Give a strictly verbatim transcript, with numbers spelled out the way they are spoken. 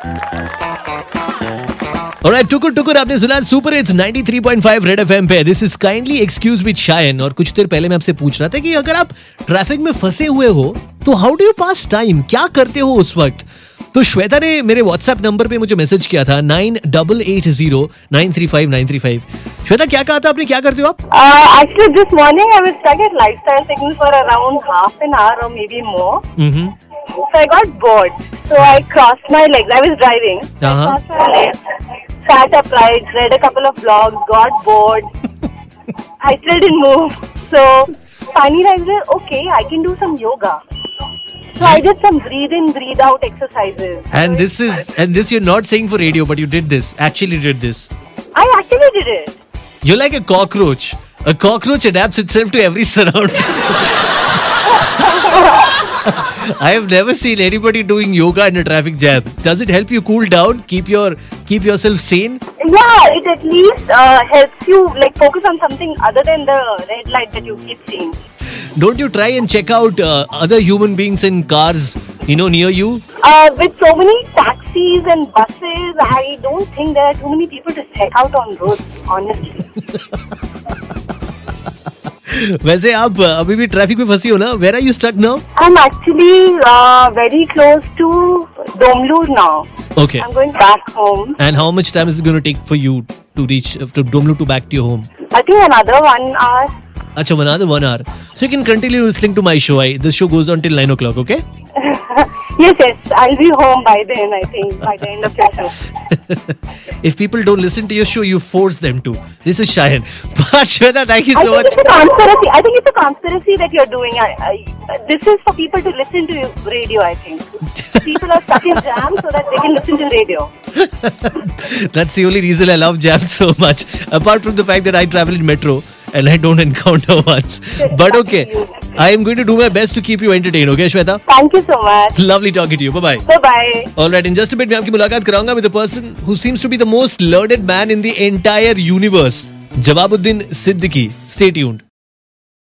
Alright, टुकुर टुकुर आपने सुना सुपर हिट्स तिरानवे पॉइंट फाइव रेड एफएम पे. This is kindly excuse with शायन. और कुछ देर पहले मैं आपसे पूछ रहा था कि अगर आप ट्रैफिक में फंसे हुए हो तो how do you pass time, क्या करते हो उस वक्त? तो श्वेता ने मेरे व्हाट्सएप नंबर पे मुझे मैसेज किया था nine double eight zero nine three five nine three five. Shweta, क्या कहा था आपने, क्या करते हो आप? Actually, this morning I was stuck at Lifestyle Signal for around half an hour or maybe more. Mm-hmm. So I got bored. So I crossed my legs. I was driving. Uh-huh. I crossed my legs, sat upright, read a couple of blogs, got bored. I still didn't move. So finally I said, okay, I can do some yoga. So I did some breathe in, breathe out exercises. And this is and this you're not saying for radio, but you did this. Actually did this. I actually did it. You're like a cockroach. A cockroach adapts itself to every surround. I have never seen anybody doing yoga in a traffic jam. Does it help you cool down, keep your keep yourself sane? Yeah, it at least uh, helps you like focus on something other than the red light that you keep seeing. Don't you try and check out uh, other human beings in cars, you know, near you? Uh, with so many taxis and buses, I don't think there are too many people to check out on roads, honestly. वैसे आप uh, अभी भी traffic में फंसी हो ना? Where are you stuck now? I'm actually uh, very close to Domlur now. Okay. I'm going back home. And how much time is it going to take for you to reach uh, to Domlu to back to your home? I think another one hour. Acha, another one hour. So you can continue listening to my show. I, this show goes on till nine o'clock, okay? Yes, yes. I'll be home by then, I think, by the end of your show. If people don't listen to your show, you force them to. This is Shayan. But Shweta, thank you I so think much. It's a conspiracy. I think it's a conspiracy that you're doing. I, I, this is for people to listen to radio, I think. People are stuck in jam so that they can listen to radio. That's the only reason I love jam so much. Apart from the fact that I travel in metro and I don't encounter once. But okay, I am going to do my best to keep you entertained. Okay, Shweta? Thank you so much. Lovely talking to you. Bye-bye. Bye-bye. Alright, in just a bit, मैं आपकी मुलाकात कराऊंगा with a person who seems to be the most learned man in the entire universe. जवाबुद्दीन Siddiqui. Stay tuned.